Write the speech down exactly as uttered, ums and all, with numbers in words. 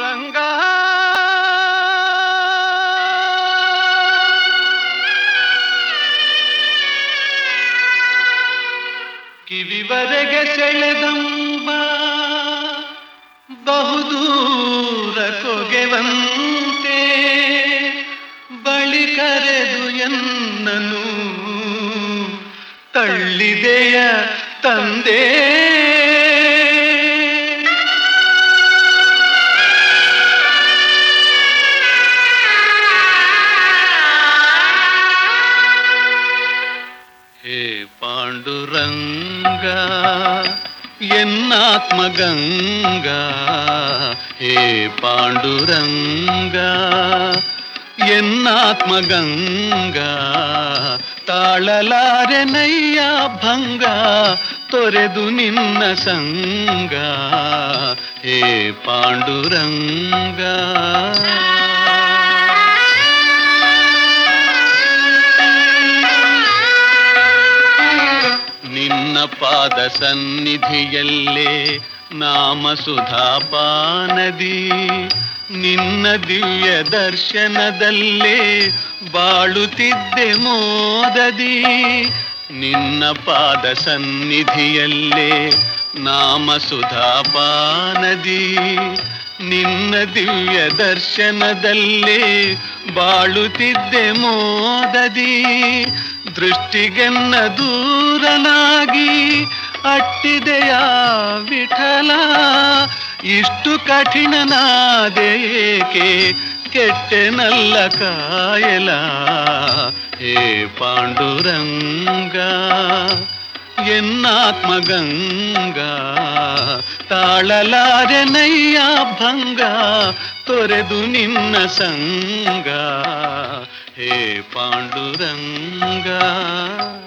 ಪಾಂಡುರಂಗ ಕಿವಿವರೆಗೆ ಸೆಳೆದಂಬ ಬಹುದೂರ ಕೊಗೆವಂತೆ ಬಳಿ ಕರೆದು ಎನ್ನನು ತಳ್ಳಿದೆಯ ತಂದೆ. ಹೇ ಪಾಂಡುರಂಗ ಎನ್ನಾತ್ಮಗಂಗಾ, ಹೇ ಪಾಂಡುರಂಗ ಎನ್ನಾತ್ಮಗಂಗಾ, ತಾಳಲಾರೆನಯ್ಯ ಭಂಗ ತೊರೆದು ನಿನ್ನ ಸಂಗ. ಹೇ ಪಾಂಡುರಂಗ ನಿನ್ನ ಪಾದ ಸನ್ನಿಧಿಯಲ್ಲೇ ನಾಮ ಸುಧಾಪಾನದಿ, ನಿನ್ನ ದಿವ್ಯ ದರ್ಶನದಲ್ಲೇ ಬಾಳುತ್ತಿದ್ದೆ ಮೋದದಿ. ನಿನ್ನ ಪಾದ ಸನ್ನಿಧಿಯಲ್ಲೇ ನಾಮ ಸುಧಾಪಾನದಿ, ನಿನ್ನ ದಿವ್ಯ ದರ್ಶನದಲ್ಲೇ ಬಾಳುತ್ತಿದ್ದೆ ಮೋದದಿ. ದೃಷ್ಟಿಗೆನ್ನ ದೂರನಾಗಿ ಅಟ್ಟಿದೆಯ ವಿಠಲ, ಇಷ್ಟು ಕಠಿಣನಾದೇಕೆ ಕೆಟ್ಟೆನಲ್ಲ ಕಾಯಲ. ಹೇ ಪಾಂಡುರಂಗ ಎನ್ನಾತ್ಮಗಂಗಾ, ತಾಳಲಾರೆನಯ್ಯ ಭಂಗ ತೊರೆದು ನಿನ್ನ ಸಂಗ. ಹೇ ಪಾಂಡುರಂಗ